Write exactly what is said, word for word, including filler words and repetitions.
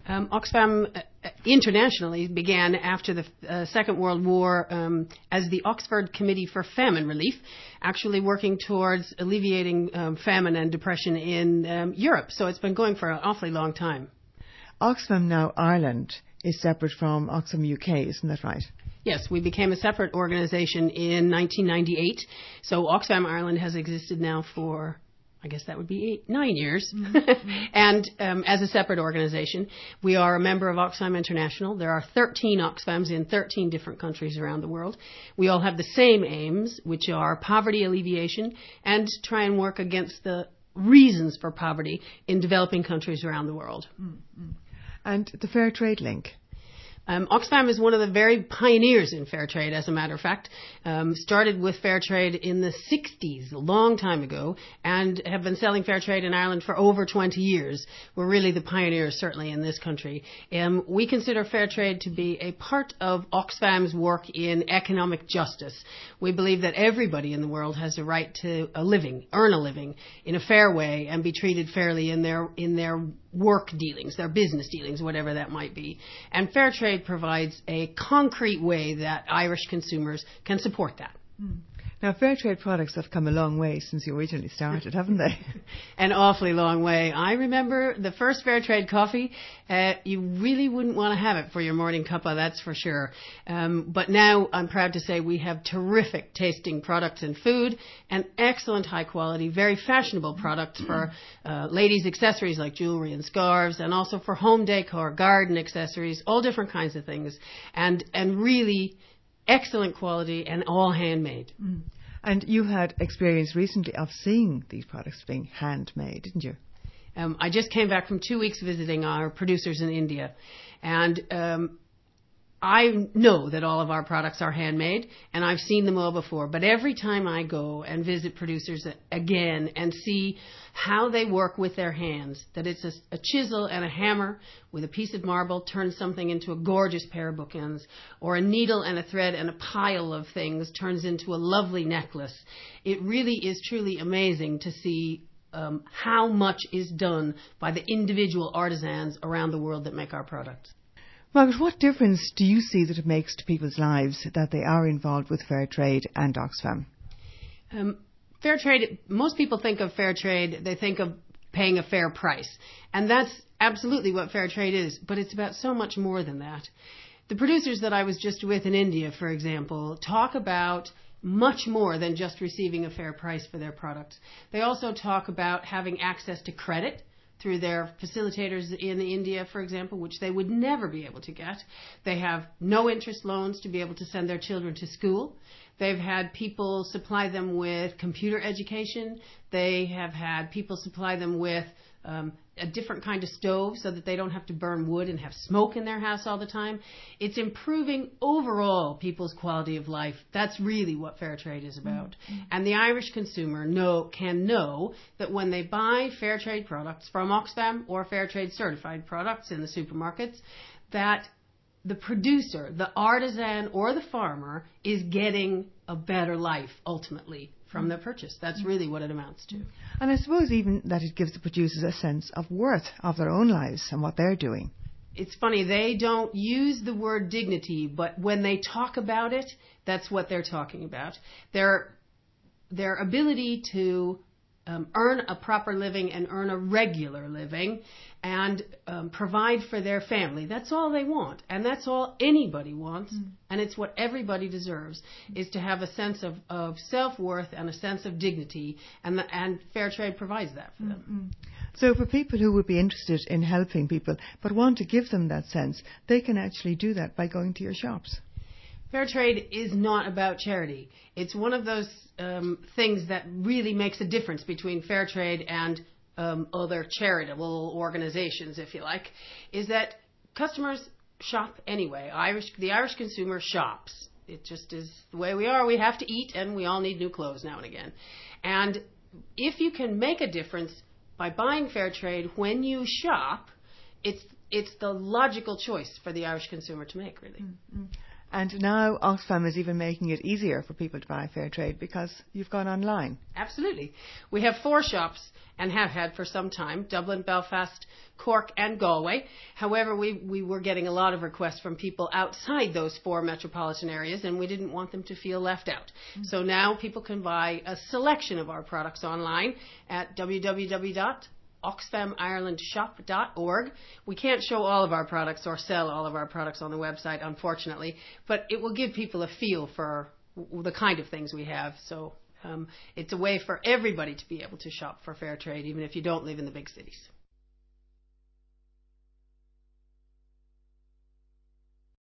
Um, Oxfam uh, internationally began after the uh, Second World War um, as the Oxford Committee for Famine Relief, actually working towards alleviating um, famine and depression in um, Europe. So it's been going for an awfully long time. Oxfam now Ireland is separate from Oxfam U K, isn't that right? Yes, we became a separate organization in nineteen ninety-eight. So Oxfam Ireland has existed now for, I guess that would be eight, nine years. Mm-hmm. And um, as a separate organization, we are a member of Oxfam International. There are thirteen Oxfams in thirteen different countries around the world. We all have the same aims, which are poverty alleviation and try and work against the reasons for poverty in developing countries around the world. Mm-hmm. And the Fair Trade Link? Um, Oxfam is one of the very pioneers in fair trade, as a matter of fact. Um, started with fair trade in the sixties, a long time ago, and have been selling fair trade in Ireland for over twenty years. We're really the pioneers, certainly, in this country. Um, we consider fair trade to be a part of Oxfam's work in economic justice. We believe that everybody in the world has a right to a living, earn a living in a fair way, and be treated fairly in their in their work dealings, their business dealings, whatever that might be. And fair trade provides a concrete way that Irish consumers can support that. Mm. Now, fair trade products have come a long way since you originally started, haven't they? An awfully long way. I remember the first fair trade coffee. Uh, you really wouldn't want to have it for your morning cuppa, that's for sure. Um, but now I'm proud to say we have terrific tasting products and food and excellent high quality, very fashionable products for uh, ladies' accessories like jewelry and scarves, and also for home decor, garden accessories, all different kinds of things. And, and really excellent quality and all handmade. Mm. And you had experience recently of seeing these products being handmade, didn't you? Um, I just came back from two weeks visiting our producers in India, and um, I know that all of our products are handmade, and I've seen them all before. But every time I go and visit producers again and see how they work with their hands, that it's a, a chisel and a hammer with a piece of marble turns something into a gorgeous pair of bookends, or a needle and a thread and a pile of things turns into a lovely necklace. It really is truly amazing to see um, how much is done by the individual artisans around the world that make our products. Margaret, what difference do you see that it makes to people's lives that they are involved with fair trade and Oxfam? Um, fair trade, most people think of fair trade, they think of paying a fair price. And that's absolutely what fair trade is, but it's about so much more than that. The producers that I was just with in India, for example, talk about much more than just receiving a fair price for their products. They also talk about having access to credit through their facilitators in India, for example, which they would never be able to get. They have no interest loans to be able to send their children to school. They've had people supply them with computer education. They have had people supply them with um, a different kind of stove so that they don't have to burn wood and have smoke in their house all the time. It's improving overall people's quality of life. That's really what fair trade is about. Mm-hmm. And the Irish consumer know, can know that when they buy fair trade products from Oxfam or fair trade certified products in the supermarkets, that the producer, the artisan or the farmer is getting a better life ultimately from their purchase. That's really what it amounts to. And I suppose even that it gives the producers a sense of worth of their own lives and what they're doing. It's funny, they don't use the word dignity, but when they talk about it, that's what they're talking about. Their, their ability to um, earn a proper living and earn a regular living and um, provide for their family. That's all they want. And that's all anybody wants. Mm. And it's what everybody deserves, is to have a sense of, of self-worth and a sense of dignity. And, the, and fair trade provides that for them. Mm-hmm. So for people who would be interested in helping people but want to give them that sense, they can actually do that by going to your shops. Fair trade is not about charity. It's one of those um, things that really makes a difference between fair trade and Um, other charitable organizations, if you like, is that customers shop anyway. Irish, the Irish consumer shops. It just is the way we are. We have to eat, and we all need new clothes now and again. And if you can make a difference by buying fair trade when you shop, it's it's the logical choice for the Irish consumer to make, really. Mm-hmm. And now Oxfam is even making it easier for people to buy fair trade because you've gone online. Absolutely. We have four shops and have had for some time, Dublin, Belfast, Cork and Galway. However, we, we were getting a lot of requests from people outside those four metropolitan areas, and we didn't want them to feel left out. Mm-hmm. So now people can buy a selection of our products online at w w w dot oxfam ireland shop dot org. We can't show all of our products or sell all of our products on the website, unfortunately, but it will give people a feel for the kind of things we have. So um, it's a way for everybody to be able to shop for fair trade, even if you don't live in the big cities.